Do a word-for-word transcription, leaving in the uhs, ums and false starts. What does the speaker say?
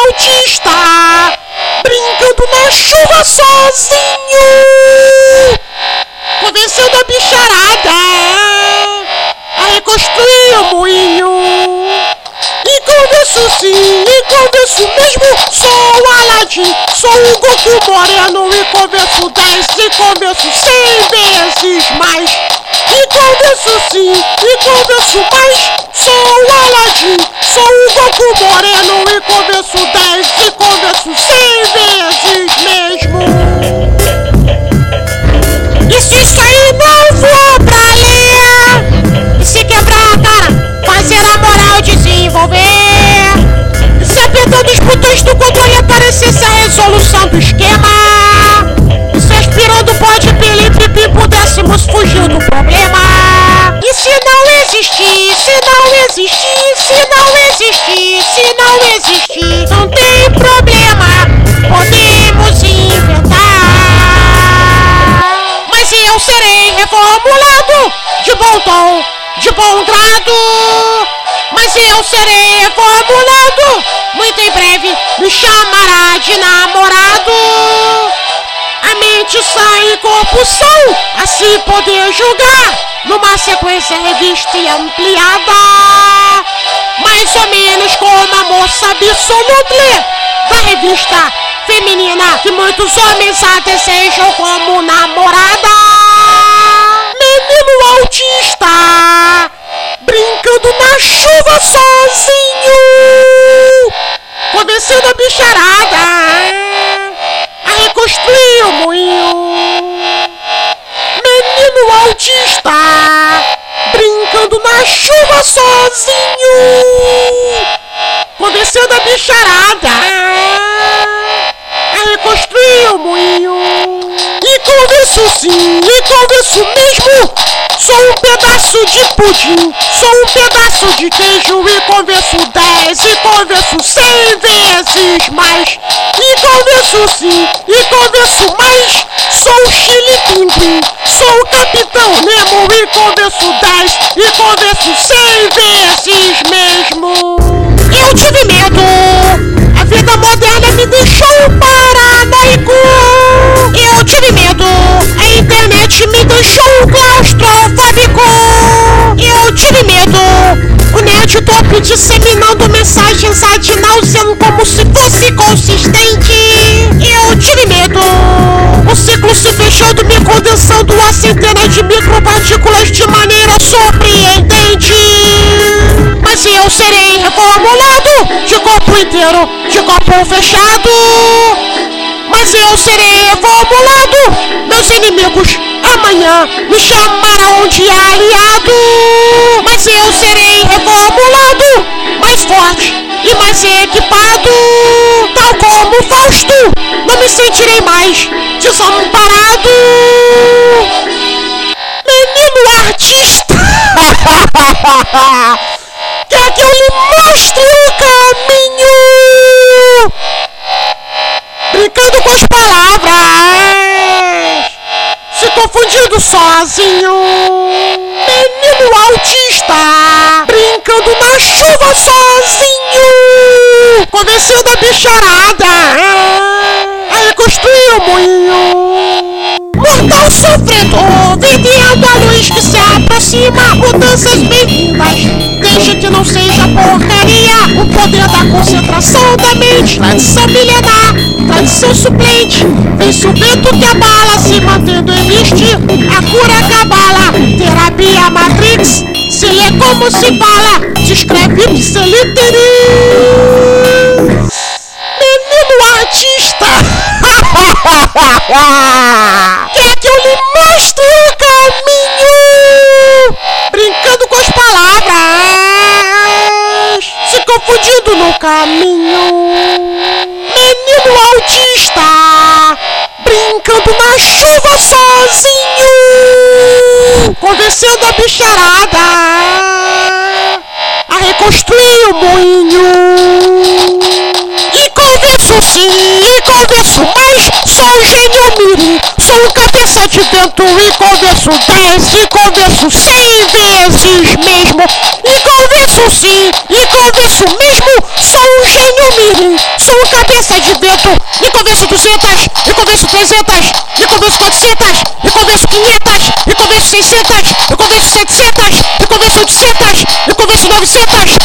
autista, brincando na chuva sozinho, convencendo a bicharada a reconstruir o moinho. E convenço sim, e convenço mesmo, sou o Aladim, sou o Goku Moreno, e convenço dez, e convenço cem vezes mais. E convenço sim, e convenço mais, sou o Aladim, sou o Goku Moreno, e convenço dez, e convenço cem vezes mesmo. E se isso aí não for pra ler, e se quebrar a cara, fazer a moral desenvolver, e se apertando os botões do controle aparecesse a resolução do esquema, e se aspirando pode pili pipi pudéssemos fugir do problema. E se não existir, se não existir, se não existir, se não existir, não tem problema, podemos inventar. Mas eu serei reformulado, de bom tom, de bom grado. Mas eu serei reformulado, muito em breve me chamará de namorado. A mente sai em corpo são, assim poder julgar, numa sequência revista e ampliada, mais ou menos como a moça absoluta da revista feminina que muitos homens a desejam como namorada. Menino autista, brincando na chuva sozinho, convencendo a bicharada a reconstruir o moinho. Menino autista, brincando na chuva sozinho, convencendo a bicharada a reconstruir o moinho. E convenço sim, e convenço mesmo, sou um pedaço de pudim, sou um pedaço de queijo, e convenço dez, e convenço cem vezes mais. E convenço sim, e convenço mais, sou o Chili Pinguim, sou o Capitão Nemo, e convenço dez, e convenço cem vezes mesmo. Eu tive medo, a vida moderna me deixou paranoico. Eu tive medo, a internet me deixou claustrofóbico. Eu tive medo, o nerd top disseminando mensagens ad nauseam como se fosse consistente. Eu tive medo, o ciclo se fechando, me condensando a centenas de micropartículas de maneira surpreendente. Mas eu serei reformulado, de corpo inteiro, de corpo fechado. Mas eu serei reformulado, meus inimigos amanhã me chamarão de aliado. Mas eu serei reformulado, mais forte e mais equipado. Tal como Fausto, não me sentirei mais desamparado. Menino artista, quer que eu lhe mostre o caminho? Brincando com as palavras, se confundindo sozinho. Menino autista, brincando na chuva sozinho, convencendo a bicharada a reconstruir o moinho. Mortal sofredor, vendendo a luz que se aproxima, mudanças bem-vindas, desde que não seja porcaria. O poder da concentração da mente, tradição milenar, tradição suplente, vence o vento que abala, se mantendo em liste, a cura cabala, terapia Matrix, se lê como se fala, se escreve ipsiliteris. Menino artista, quer que eu lhe mostre o caminho? Brincando com as palavras, se confundindo no caminho. Menino autista, brincando na chuva sozinho, convencendo a bicharada a reconstruir o moinho. E convenço sim, e convenço mais, sou o gênio mirim, sou o cabeça de vento, e convenço dez, e convenço cem vezes mesmo. E convenço sim, e convenço mesmo, sou o gênio mirim. piriri. Sou um cabeça de vento. Me convenço duzentas, me convenço trezentas, me convenço quatrocentas, me convenço quinhentas, me convenço seiscentas, me convenço setecentas, me convenço oitocentas, me convenço novecentas.